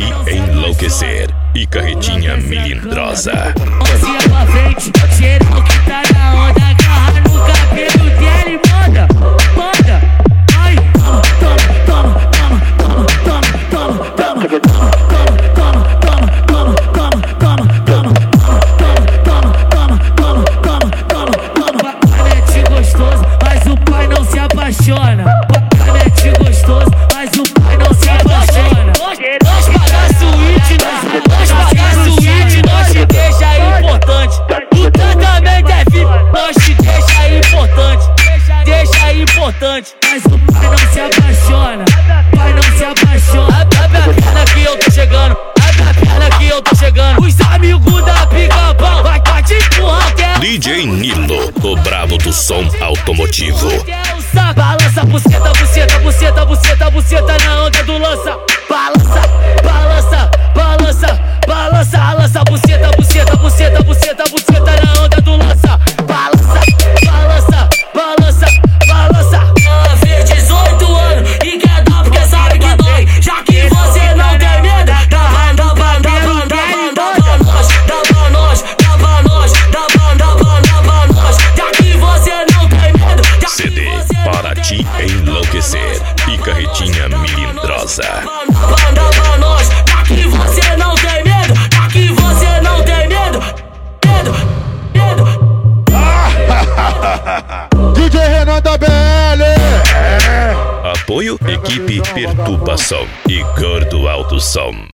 ti enlouquecer e carretinha melindrosa. Mãozinha pra frente, geral que tá na onda, agarra no cabelo dela e manda, manda. Ai, toma, toma, toma, toma, toma, toma, toma, toma, toma, toma, toma, toma, toma, toma, toma, toma, toma, toma, toma. Canete gostoso, mas o pai não se apaixona. Canete gostoso, mas o pai não se apaixona. Nós pagar suíte, nós pagar suíte, nós te deixa importante. O tratamento é VIP, nós te deixa importante. Deixa importante, mas o pai não se apaixona. Pai não se apaixona. Abre a perna que eu tô chegando. Abre a perna que eu tô chegando. Os amigos da Pica-Pau vai te empurrar até o DJ Nilo, o brabo do som automotivo. balança, buceta, buceta, buceta, buceta, buceta na onda do lança. Balança, balança, balança, balança, balança, buceta, buceta, buceta, buceta, buceta na onda do lança. Balança, balança, balança, balança. Fez 18 anos e quer dar porque sabe que dói. Já que você não tem medo, dá pra nós, dá pra nós, dá pra nós, dá pra nós. Já que você não tem medo, CD para te enlouquecer e carretinha melindrosa. Dá pra nós, já que você não tem medo, já que você não tem medo, medo. DJ Renan da BL. Apoio equipe Perturbação e Gordo Alto Som.